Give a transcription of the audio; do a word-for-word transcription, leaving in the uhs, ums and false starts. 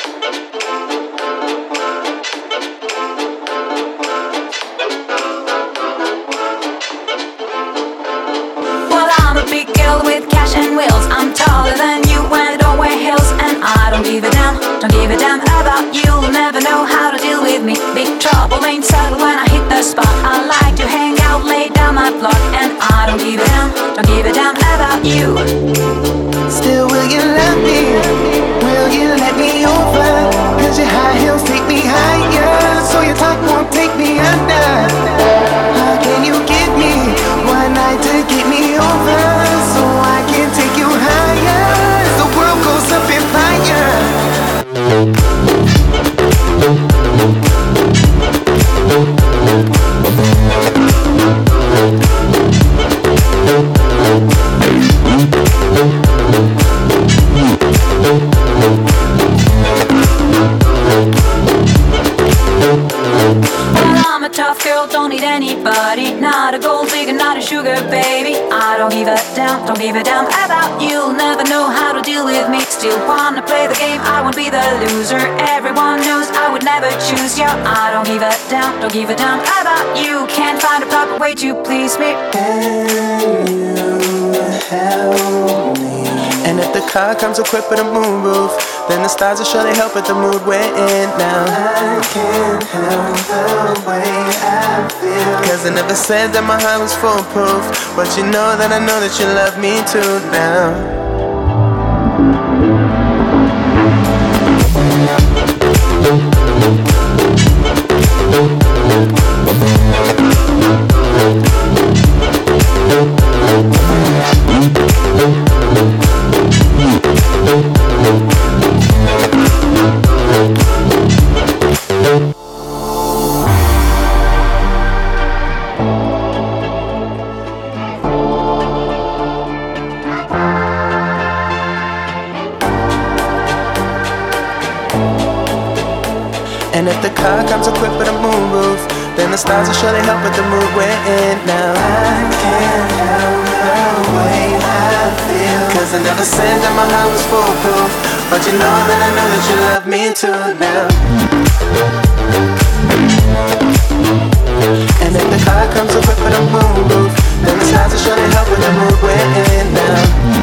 Well, I'm a big girl with cash and wheels. I'm taller than you and don't wear heels. And I don't give a damn, don't give a damn about you. You'll never know how to deal with me. Big trouble ain't settled when I hit the spot. I like to hang out, lay down my block. And I don't give a damn, don't give a damn about you. Still, will you love me? Will you let me over? Cause your high heels take me higher, so your talk won't take me under. How can you give me one night to get me over, so I can take you higher as the world goes up in fire? Well, I'm a tough girl, don't need anybody. Not a gold digger, not a sugar baby. I don't give a damn, don't give a damn about you. You'll never know how to deal with me. Still wanna play the game, I won't be the loser. Everyone knows I would never choose you. I don't give a damn, don't give a damn about you. Can't find a proper way to please me. Can you help me? And if the car comes equipped with a moonroof, then the stars will surely help with the mood we're in now. I can't help the way I feel, cause I never said that my heart was foolproof, but you know that I know that you love me too now. And if the car comes equipped with a moonroof, then the stars will surely help with the mood we're in now. I can't help the way I feel, cause I never said that my heart was foolproof, but you know that I know that you love me too now. And if the car comes equipped with a moonroof, then the stars will surely help with the mood we're in now.